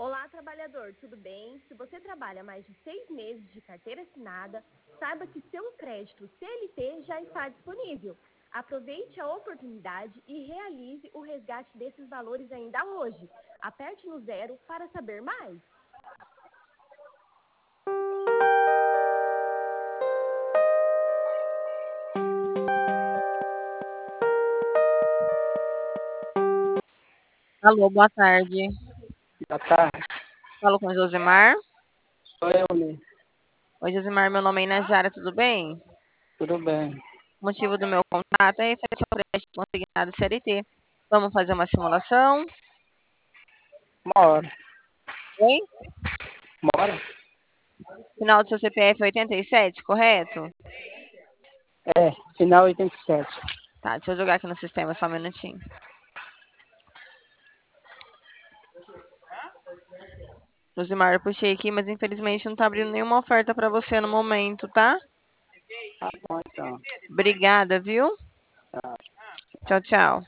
Olá, trabalhador, tudo bem? Se você trabalha mais de 6 meses de carteira assinada, saiba que seu crédito CLT já está disponível. Aproveite a oportunidade e realize o resgate desses valores ainda hoje. Aperte no 0 para saber mais. Alô, boa tarde. Boa tarde, Falo com o Josimar. sou eu, Lee. Oi, Josimar, meu nome é Inajara, tudo bem? Tudo bem? O motivo do meu contato é referente ao crédito consignado CLT. Vamos fazer uma simulação? Uma hora. Oi? Uma hora? Final do seu CPF é 87, correto? É, final 87. Tá, deixa eu jogar aqui no sistema só um minutinho. Josimar, eu puxei aqui, mas infelizmente não tá abrindo nenhuma oferta para você no momento, tá? Tá bom, então. Obrigada, viu? Tá. Tchau, tchau.